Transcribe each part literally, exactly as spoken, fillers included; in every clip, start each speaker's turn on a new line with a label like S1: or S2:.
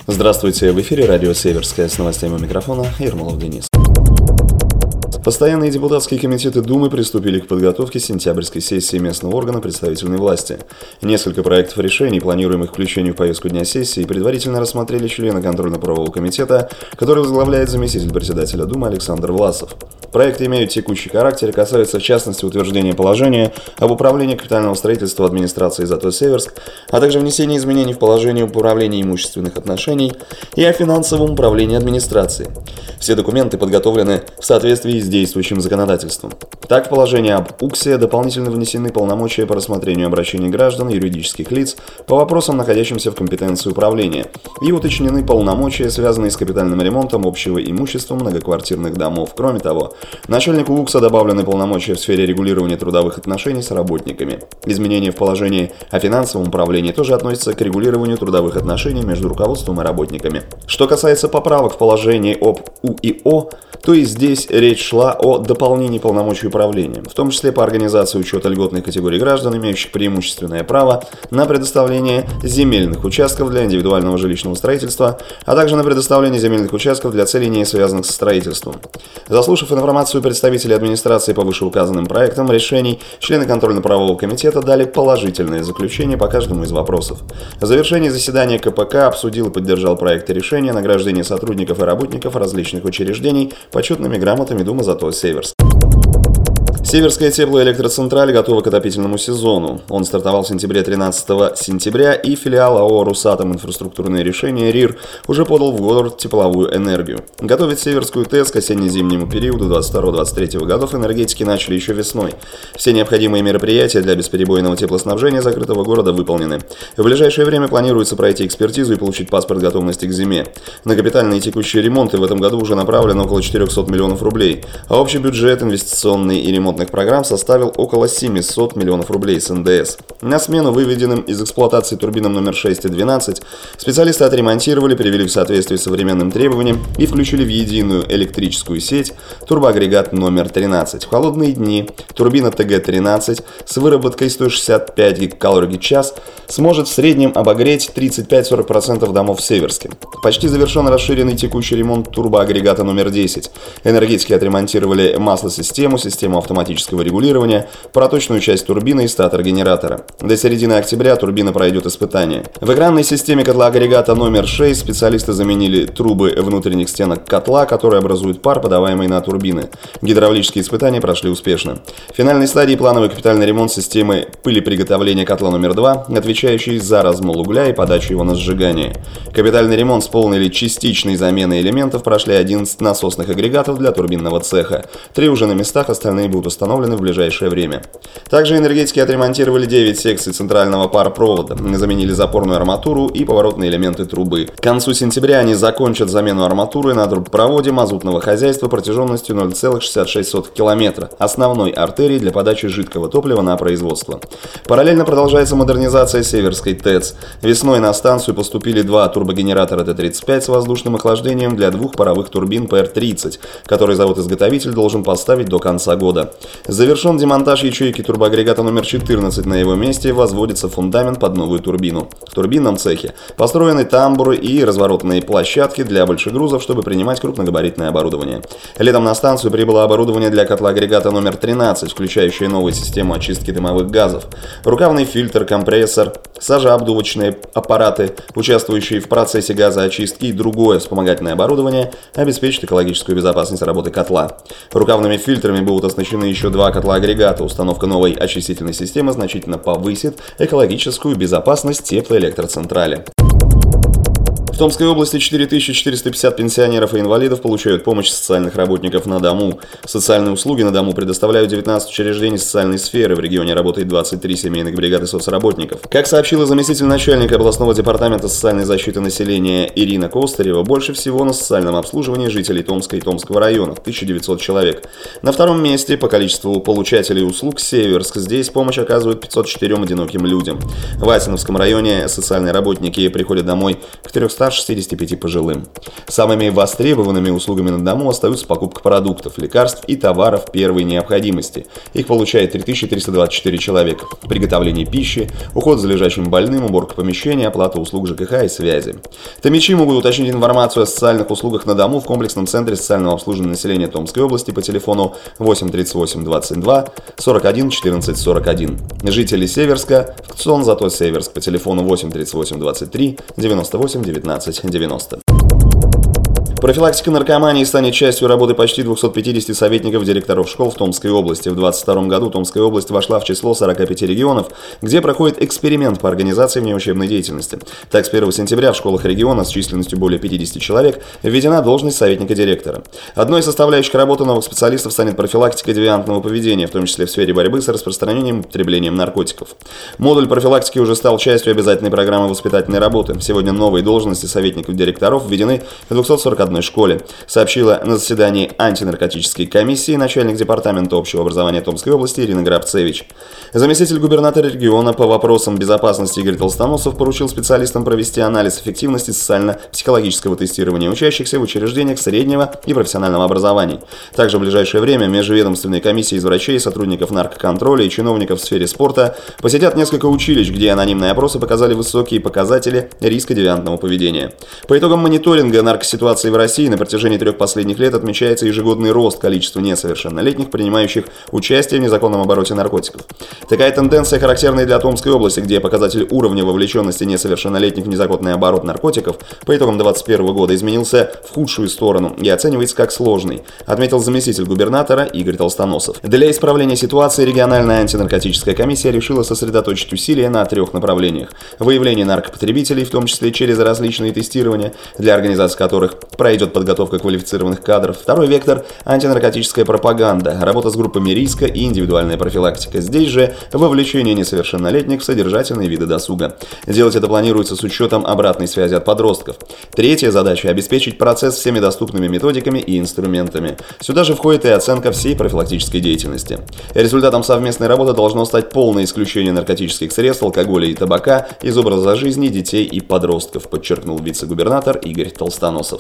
S1: Здравствуйте, в эфире радио «Северская», с новостями у микрофона Ермолов Денис. Постоянные депутатские комитеты Думы приступили к подготовке сентябрьской сессии местного органа представительной власти. Несколько проектов решений, планируемых к включению в повестку дня сессии, предварительно рассмотрели члены контрольно-правового комитета, который возглавляет заместитель председателя Думы Александр Власов. Проекты имеют текущий характер и касаются, в частности, утверждения положения об управлении капитального строительства администрации «Затон-Северск», а также внесения изменений в положение об управлении имущественных отношений и о финансовом управлении администрации. Все документы подготовлены в соответствии с действующим законодательством. Так, в положение об УКСе дополнительно внесены полномочия по рассмотрению обращений граждан и юридических лиц по вопросам, находящимся в компетенции управления, и уточнены полномочия, связанные с капитальным ремонтом общего имущества многоквартирных домов. Кроме того, начальнику УКСа добавлены полномочия в сфере регулирования трудовых отношений с работниками. Изменения в положении о финансовом управлении тоже относятся к регулированию трудовых отношений между руководством и работниками. Что касается поправок в положении об УИО, то и здесь речь шла о дополнении полномочий управления, в том числе по организации учета льготных категорий граждан, имеющих преимущественное право на предоставление земельных участков для индивидуального жилищного строительства, а также на предоставление земельных участков для целей, не связанных со строительством. Заслушав информацию представителей администрации по вышеуказанным проектам решений, члены контрольно-правового комитета дали положительное заключение по каждому из вопросов. В завершении заседания КПК обсудил и поддержал проекты решения о награждении сотрудников и работников различных учреждений почетными грамотами Думы «Затон-Северск». Северская теплоэлектроцентраль готова к отопительному сезону. Он стартовал в сентябре тринадцатого сентября, и филиал АО «Русатом инфраструктурные решения» РИР уже подал в город тепловую энергию. Готовить Северскую ТЭЦ к осенне-зимнему периоду двадцать второго — двадцать третьего годов энергетики начали еще весной. Все необходимые мероприятия для бесперебойного теплоснабжения закрытого города выполнены. В ближайшее время планируется пройти экспертизу и получить паспорт готовности к зиме. На капитальные и текущие ремонты в этом году уже направлено около четырехсот миллионов рублей, а общий бюджет инвестиционный и ремонтных программ составил около семисот миллионов рублей с эн дэ эс. На смену выведенным из эксплуатации турбинам номер шесть и двенадцать специалисты отремонтировали, привели в соответствие с современным требованием и включили в единую электрическую сеть турбоагрегат номер тринадцать. В холодные дни турбина тэ гэ тринадцать с выработкой сто шестьдесят пять гигакалорий в час сможет в среднем обогреть тридцать пять — сорок процентов домов в Северске. Почти завершен расширенный текущий ремонт турбоагрегата номер десять. Энергетики отремонтировали маслосистему, систему автоматического регулирования, проточную часть турбины и статор генератора. До середины октября турбина пройдет испытания. В экранной системе котлоагрегата номер шесть специалисты заменили трубы внутренних стенок котла, которые образуют пар, подаваемый на турбины. Гидравлические испытания прошли успешно. В финальной стадии плановый капитальный ремонт системы пылеприготовления котла номер два, отвечающий за размол угля и подачу его на сжигание. Капитальный ремонт с полной или частичной заменой элементов прошли одиннадцать насосных агрегатов для турбинного цеха. Три уже на местах, остальные будут установлены в ближайшее время. Также энергетики отремонтировали девять секций центрального паропровода, заменили запорную арматуру и поворотные элементы трубы. К концу сентября они закончат замену арматуры на трубопроводе мазутного хозяйства протяженностью ноль целых шестьдесят шесть сотых километра, основной артерии для подачи жидкого топлива на производство. Параллельно продолжается модернизация Северской ТЭЦ. Весной на станцию поступили два турбогенератора тэ тридцать пять с воздушным охлаждением для двух паровых турбин пэ эр тридцать, которые завод-изготовитель должен поставить до конца года. Завершен демонтаж ячейки турбоагрегата номер четырнадцать, на его месте возводится фундамент под новую турбину. В турбинном цехе построены тамбуры и разворотные площадки для большегрузов, чтобы принимать крупногабаритное оборудование. Летом на станцию прибыло оборудование для котлоагрегата номер тринадцать, включающее новую систему очистки дымовых газов, рукавный фильтр, компрессор, сажеобдувочные аппараты, участвующие в процессе газоочистки, и другое вспомогательное оборудование обеспечит экологическую безопасность работы котла. Рукавными фильтрами будут оснащены еще два котлоагрегата. Установка новой очистительной системы значительно повысит экологическую безопасность теплоэлектроцентрали. В Томской области четыре тысячи четыреста пятьдесят пенсионеров и инвалидов получают помощь социальных работников на дому. Социальные услуги на дому предоставляют девятнадцать учреждений социальной сферы. В регионе работает двадцать три семейных бригады соцработников. Как сообщила заместитель начальника областного департамента социальной защиты населения Ирина Костарева, больше всего на социальном обслуживании жителей Томска и Томского района – тысяча девятьсот человек. На втором месте по количеству получателей услуг Северск. Здесь помощь оказывают пятьсот четырем одиноким людям. В Асиновском районе социальные работники приходят домой к трёмстам старше шестидесяти пяти пожилым. Самыми востребованными услугами на дому остаются покупка продуктов, лекарств и товаров первой необходимости. Их получает три тысячи триста двадцать четыре человека. Приготовление пищи, уход за лежачим больным, уборка помещения, оплата услуг ЖКХ и связи. Томичи могут уточнить информацию о социальных услугах на дому в комплексном центре социального обслуживания населения Томской области по телефону восемь тридцать восемь двадцать два сорок один четырнадцать сорок один. Жители Северска в КЦОН «Зато Северск» по телефону восемь тридцать восемь двадцать три девяносто восемь девятнадцать девяносто. Профилактика наркомании станет частью работы почти двухсот пятидесяти советников директоров школ в Томской области. В две тысячи двадцать втором году Томская область вошла в число сорока пяти регионов, где проходит эксперимент по организации внеучебной деятельности. Так, с первого сентября в школах региона с численностью более пятидесяти человек введена должность советника директора. Одной из составляющих работы новых специалистов станет профилактика девиантного поведения, в том числе в сфере борьбы с распространением и употреблением наркотиков. Модуль профилактики уже стал частью обязательной программы воспитательной работы. Сегодня новые должности советников директоров введены в двухсот сорока одной школе, сообщила на заседании антинаркотической комиссии начальник департамента общего образования Томской области Ирина Грабцевич. Заместитель губернатора региона по вопросам безопасности Игорь Толстоносов поручил специалистам провести анализ эффективности социально-психологического тестирования учащихся в учреждениях среднего и профессионального образования. Также в ближайшее время межведомственные комиссии из врачей, сотрудников наркоконтроля и чиновников в сфере спорта посетят несколько училищ, где анонимные опросы показали высокие показатели риска девиантного поведения. По итогам мониторинга наркоситуации в России на протяжении трех последних лет отмечается ежегодный рост количества несовершеннолетних, принимающих участие в незаконном обороте наркотиков. Такая тенденция характерна и для Томской области, где показатель уровня вовлеченности несовершеннолетних в незаконный оборот наркотиков по итогам две тысячи двадцать первого года изменился в худшую сторону и оценивается как сложный, отметил заместитель губернатора Игорь Толстоносов. Для исправления ситуации региональная антинаркотическая комиссия решила сосредоточить усилия на трех направлениях: выявление наркопотребителей, в том числе через различные тестирования, для организации которых пройдет подготовка квалифицированных кадров. Второй вектор – антинаркотическая пропаганда, работа с группами риска и индивидуальная профилактика. Здесь же вовлечение несовершеннолетних в содержательные виды досуга. Делать это планируется с учетом обратной связи от подростков. Третья задача – обеспечить процесс всеми доступными методиками и инструментами. Сюда же входит и оценка всей профилактической деятельности. Результатом совместной работы должно стать полное исключение наркотических средств, алкоголя и табака из образа жизни детей и подростков, подчеркнул вице-губернатор Игорь Толстоносов.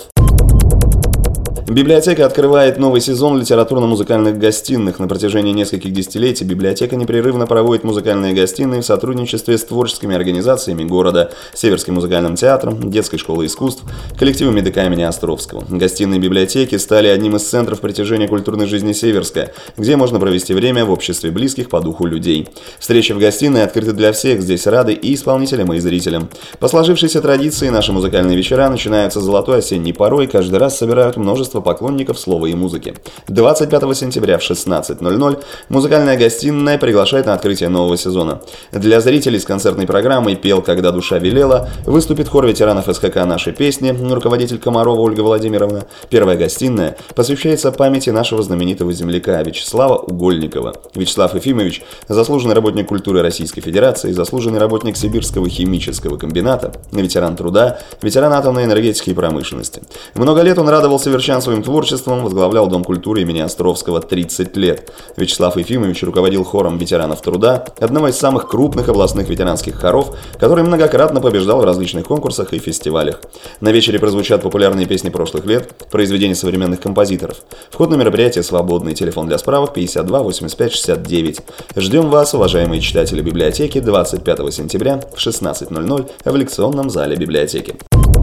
S1: Библиотека открывает новый сезон литературно-музыкальных гостиных. На протяжении нескольких десятилетий библиотека непрерывно проводит музыкальные гостиные в сотрудничестве с творческими организациями города, Северским музыкальным театром, Детской школой искусств, коллективом МИДК имени Островского. Гостиные библиотеки стали одним из центров притяжения культурной жизни Северска, где можно провести время в обществе близких по духу людей. Встречи в гостиной открыты для всех, здесь рады и исполнителям, и зрителям. По сложившейся традиции наши музыкальные вечера начинаются с золотой осенней порой и каждый раз собирают множество поклонников слова и музыки. двадцать пятого сентября в шестнадцать ноль ноль музыкальная гостиная приглашает на открытие нового сезона. Для зрителей с концертной программой «Пел, когда душа велела» выступит хор ветеранов СХК «Наши песни», руководитель Комарова Ольга Владимировна. Первая гостиная посвящается памяти нашего знаменитого земляка Вячеслава Угольникова. Вячеслав Ефимович – заслуженный работник культуры Российской Федерации, заслуженный работник Сибирского химического комбината, ветеран труда, ветеран атомной энергетики и промышленности. Много лет он радовал северчан своим творчеством, возглавлял Дом культуры имени Островского тридцать лет. Вячеслав Ефимович руководил хором ветеранов труда, одного из самых крупных областных ветеранских хоров, который многократно побеждал в различных конкурсах и фестивалях. На вечере прозвучат популярные песни прошлых лет, произведения современных композиторов. Вход на мероприятие свободный, телефон для справок пятьдесят два восемьдесят пять шестьдесят девять. Ждем вас, уважаемые читатели библиотеки, двадцать пятого сентября в шестнадцать ноль ноль в лекционном зале библиотеки.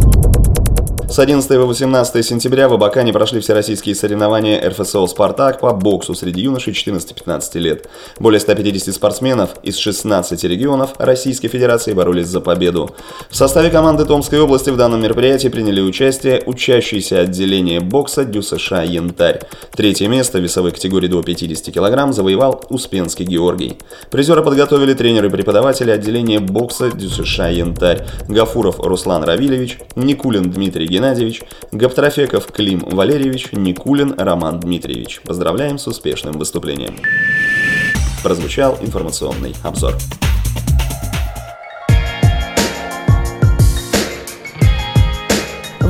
S1: С одиннадцатого по восемнадцатое сентября в Абакане прошли всероссийские соревнования эр эф эс о «Спартак» по боксу среди юношей четырнадцати-пятнадцати лет. Более ста пятидесяти спортсменов из шестнадцати регионов Российской Федерации боролись за победу. В составе команды Томской области в данном мероприятии приняли участие учащиеся отделения бокса ДЮСШ «Янтарь». Третье место в весовой категории до пятидесяти килограмм завоевал Успенский Георгий. Призеры подготовили тренеры и преподаватели отделения бокса ДЮСШ «Янтарь» Гафуров Руслан Равильевич, Никулин Дмитрий Геннадьевич, Геннадьевич, Гаптрофеков Клим Валерьевич, Никулин Роман Дмитриевич. Поздравляем с успешным выступлением. Прозвучал информационный обзор.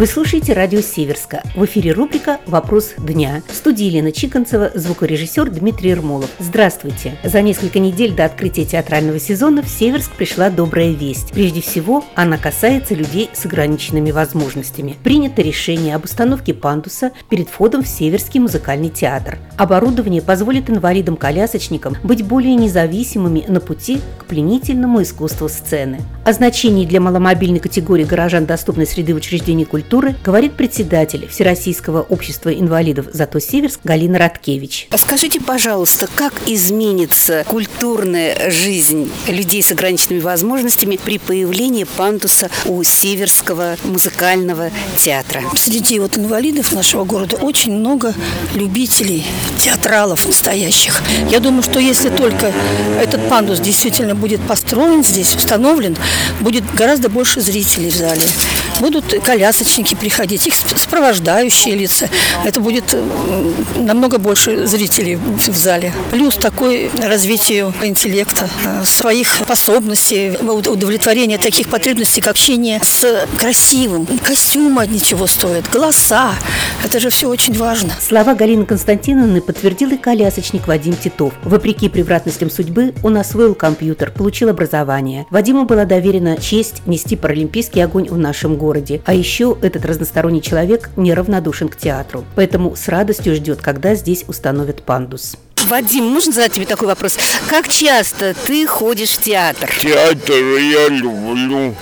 S2: Вы слушаете радио Северска. В эфире рубрика «Вопрос дня». В студии Елена Чиконцева, звукорежиссер Дмитрий Ермолов. Здравствуйте. За несколько недель до открытия театрального сезона в Северск пришла добрая весть. Прежде всего, она касается людей с ограниченными возможностями. Принято решение об установке пандуса перед входом в Северский музыкальный театр. Оборудование позволит инвалидам-колясочникам быть более независимыми на пути к пленительному искусству сцены. О значении для маломобильной категории горожан доступной среды в учреждении культуры говорит председатель Всероссийского общества инвалидов «Зато Северск» Галина Радкевич.
S3: Скажите, пожалуйста, как изменится культурная жизнь людей с ограниченными возможностями при появлении пандуса у Северского музыкального театра?
S4: Среди вот инвалидов нашего города очень много любителей, театралов настоящих. Я думаю, что если только этот пандус действительно будет построен здесь, установлен, будет гораздо больше зрителей в зале. Будут колясочники приходить, их сопровождающие лица. Это будет намного больше зрителей в зале. Плюс такое развитие интеллекта, своих способностей, удовлетворение таких потребностей, как общение с красивым. Костюмы одни чего стоят, голоса. Это же все очень важно.
S2: Слова Галины Константиновны подтвердил и колясочник Вадим Титов. Вопреки превратностям судьбы, он освоил компьютер, получил образование. Вадиму была доверена честь нести паралимпийский огонь в нашем городе. А еще этот разносторонний человек неравнодушен к театру. Поэтому с радостью ждет, когда здесь установят пандус.
S3: Вадим, можно задать тебе такой вопрос? Как часто ты ходишь в театр?
S5: Театр я люблю,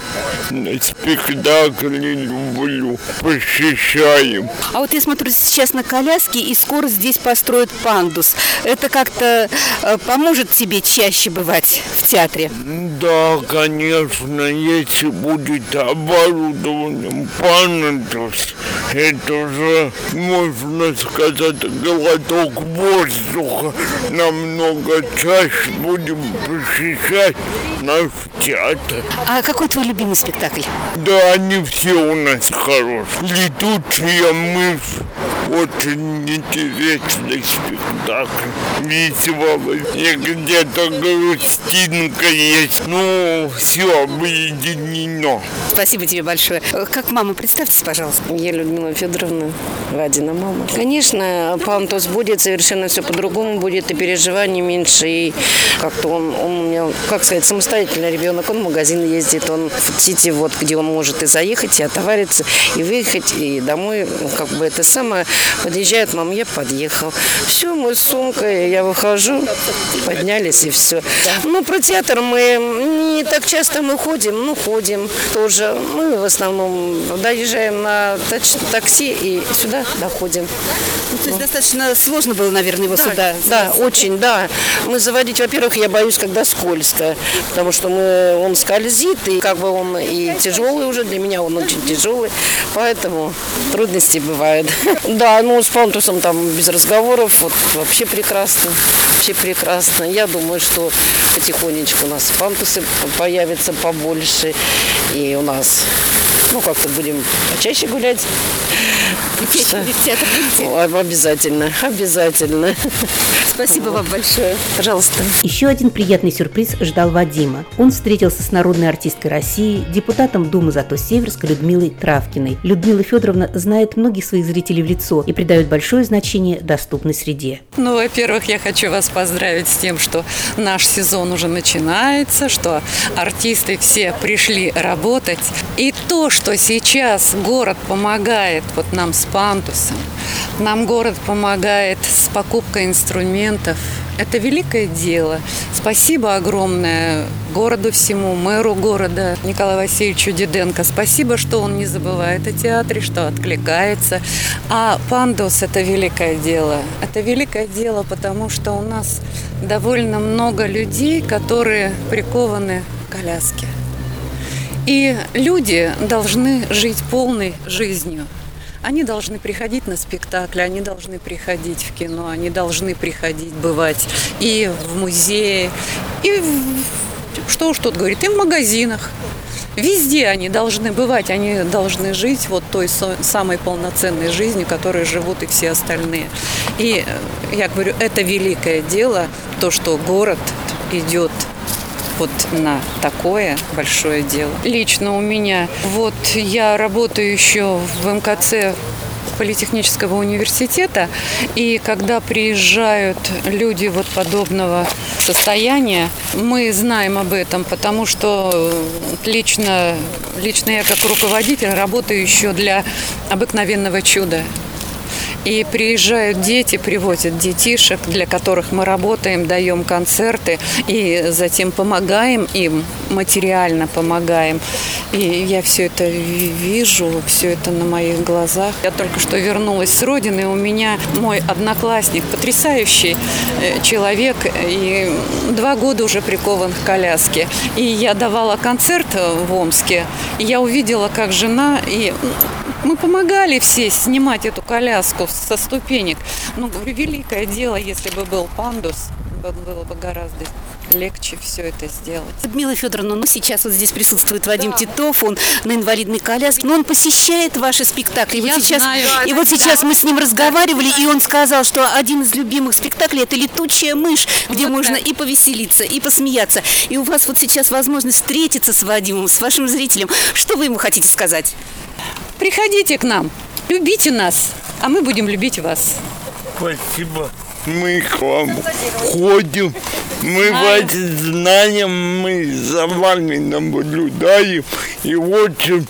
S5: спектакли люблю, посещаем.
S3: А вот я смотрю сейчас на коляски, и скоро здесь построят пандус. Это как-то э, поможет тебе чаще бывать в театре?
S5: Да, конечно, если будет оборудован пандус, это же, можно сказать, глоток воздуха. Намного чаще будем посещать наш театр.
S3: А какой твой любимый спектакль?
S5: Да, они все у нас хорошие. «Летучая мышь» очень интересный спектакль. Веселый. И где-то грустинка есть. Ну, все объединено.
S3: Спасибо тебе большое. Как мама? Представьтесь, пожалуйста.
S6: Я Людмила Федоровна, Вадина мама. Конечно, пандус будет, совершенно все по-другому будет, и переживаний меньше, и как-то он, он у меня, как сказать, самостоятельный ребенок, он в магазин ездит, он в Сити, вот, где он может и заехать, и отовариться, и выехать, и домой, как бы это самое, подъезжает, мам, я подъехал. Все, мы с сумкой, я выхожу, поднялись, и все. Ну, про театр мы не так часто мы ходим, ну, ходим тоже. Мы в основном доезжаем на такси и сюда доходим.
S3: Ну, то есть достаточно сложно было, наверное, его да, сюда.
S6: Да, очень, да. Мы заводить, во-первых, я боюсь, когда скользко, потому что мы, он скользит, и как бы он и тяжелый уже, для меня он очень тяжелый, поэтому трудности бывают. Да, ну, с пандусом там без разговоров, вот вообще прекрасно, вообще прекрасно. Я думаю, что потихонечку у нас пандусы появятся побольше, и у нас, ну, как-то будем почаще гулять.
S3: Чаще в театр будете?
S6: Обязательно, обязательно.
S3: Спасибо вам большое.
S6: Пожалуйста.
S2: Еще один приятный сюрприз ждал Вадима. Он встретился с народной артисткой России, депутатом Думы «Зато Северска» Людмилой Травкиной. Людмила Федоровна знает многих своих зрителей в лицо и придает большое значение доступной среде.
S7: Ну, во-первых, я хочу вас поздравить с тем, что наш сезон уже начинается, что артисты все пришли работать. И то, что сейчас город помогает вот нам с пандусом, нам город помогает с покупкой инструментов. Это великое дело. Спасибо огромное городу всему, мэру города Николаю Васильевичу Диденко. Спасибо, что он не забывает о театре, что откликается. А пандус – это великое дело. Это великое дело, потому что у нас довольно много людей, которые прикованы к коляске. И люди должны жить полной жизнью. Они должны приходить на спектакли, они должны приходить в кино, они должны приходить, бывать и в музее, и в, что уж тут говорить, и в магазинах. Везде они должны бывать, они должны жить вот той самой полноценной жизнью, которой живут и все остальные. И я говорю, это великое дело, то, что город идет вот на такое большое дело. Лично у меня, вот я работаю еще в эм ка цэ Политехнического университета, и когда приезжают люди вот подобного состояния, мы знаем об этом, потому что лично, лично я как руководитель работаю еще для обыкновенного чуда. И приезжают дети, привозят детишек, для которых мы работаем, даем концерты и затем помогаем им, материально помогаем. И я все это вижу, все это на моих глазах. Я только что вернулась с родины, у меня мой одноклассник, потрясающий человек, и два года уже прикован к коляске. И я давала концерт в Омске, и я увидела, как жена, и мы помогали все снимать эту коляску со ступенек. Ну, говорю, великое дело, если бы был пандус, было бы гораздо легче все это сделать.
S3: Людмила Федоровна, ну сейчас вот здесь присутствует Вадим да. Титов, он на инвалидной коляске, но он посещает ваши спектакли. И
S7: Я
S3: вот сейчас,
S7: знаю.
S3: И вот сейчас мы с ним разговаривали, и он сказал, что один из любимых спектаклей – это «Летучая мышь», где вот можно так. и повеселиться, и посмеяться. И у вас вот сейчас возможность встретиться с Вадимом, с вашим зрителем. Что вы ему хотите сказать?
S7: Приходите к нам, любите нас, а мы будем любить вас.
S5: Спасибо. Мы к вам ходим, мы вас знаем, мы за вами наблюдаем и очень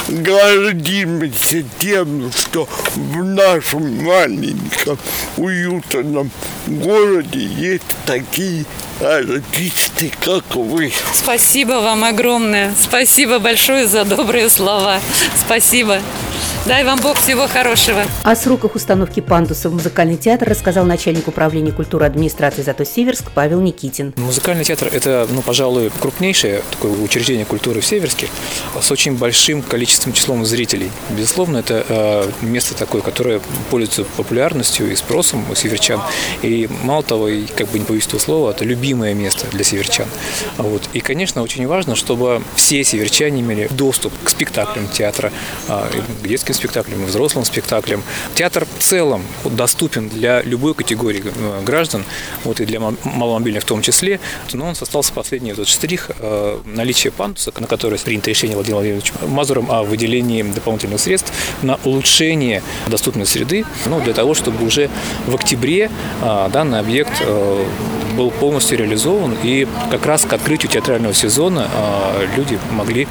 S5: гордимся тем, что в нашем маленьком уютном городе есть такие артисты, как вы.
S7: Спасибо вам огромное, спасибо большое за добрые слова, спасибо. Дай вам Бог всего хорошего.
S2: О сроках установки пандуса в музыкальный театр рассказал начальник управления культуры администрации «Зато-Северск» Павел Никитин.
S8: Музыкальный театр – это, ну, пожалуй, крупнейшее такое учреждение культуры в Северске с очень большим количеством числом зрителей. Безусловно, это э, место такое, которое пользуется популярностью и спросом у северчан. И мало того, и, как бы не боюсь этого слова, это любимое место для северчан. Вот. И, конечно, очень важно, чтобы все северчане имели доступ к спектаклям театра, э, к детским спектаклям, взрослым спектаклям. Театр в целом доступен для любой категории граждан, вот и для маломобильных в том числе, но он остался последний этот штрих э, наличия пандуса, на который принято решение Владимира Владимировича Мазуром о выделении дополнительных средств на улучшение доступной среды, ну, для того, чтобы уже в октябре э, данный объект э, был полностью реализован, и как раз к открытию театрального сезона э, люди могли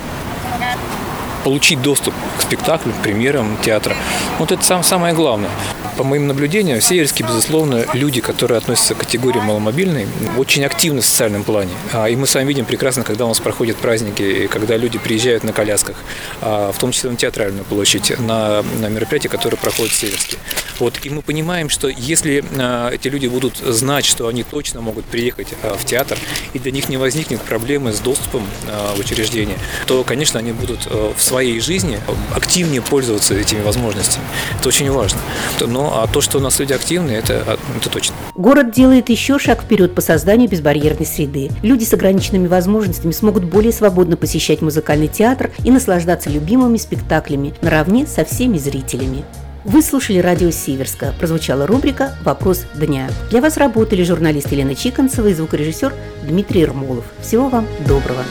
S8: получить доступ к спектаклю, к премьерам театра. Вот это сам, самое главное. По моим наблюдениям, в Северске, безусловно, люди, которые относятся к категории маломобильной, очень активны в социальном плане. И мы с вами видим прекрасно, когда у нас проходят праздники, когда люди приезжают на колясках, в том числе на Театральную площадь, на, на мероприятия, которые проходят в Северске. Вот. И мы понимаем, что если эти люди будут знать, что они точно могут приехать в театр, и для них не возникнет проблемы с доступом в учреждение, то, конечно, они будут в своей жизни активнее пользоваться этими возможностями. Это очень важно. Но а то, что у нас люди активные, это, это точно.
S2: Город делает еще шаг вперед по созданию безбарьерной среды. Люди с ограниченными возможностями смогут более свободно посещать музыкальный театр и наслаждаться любимыми спектаклями наравне со всеми зрителями. Вы слушали радио Северска. Прозвучала рубрика «Вопрос дня». Для вас работали журналист Елена Чиконцева и звукорежиссер Дмитрий Ермолов. Всего вам доброго.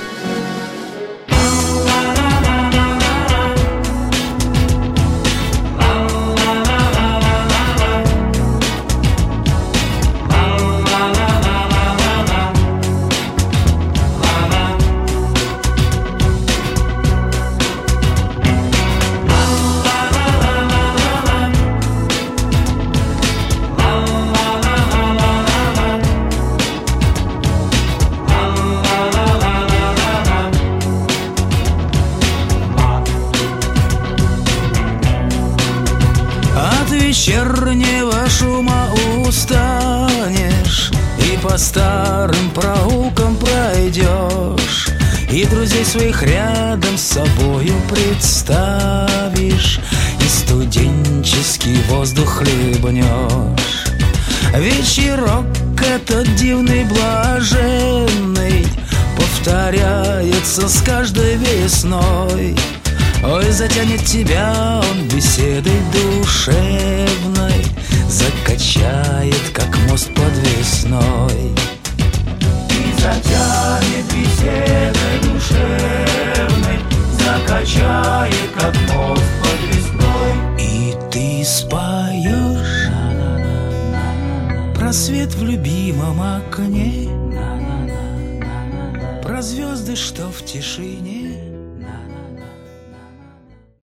S9: Вечернего шума устанешь и по старым проулкам пройдешь, и друзей своих рядом с собою представишь, и студенческий воздух хлебнешь. Вечерок этот дивный, блаженный повторяется с каждой весной. Ой, затянет тебя он беседой душевной, закачает, как мост подвесной. И затянет беседой качает, как мост подвесной. И ты споешь про свет в любимом окне, про звезды, что в тишине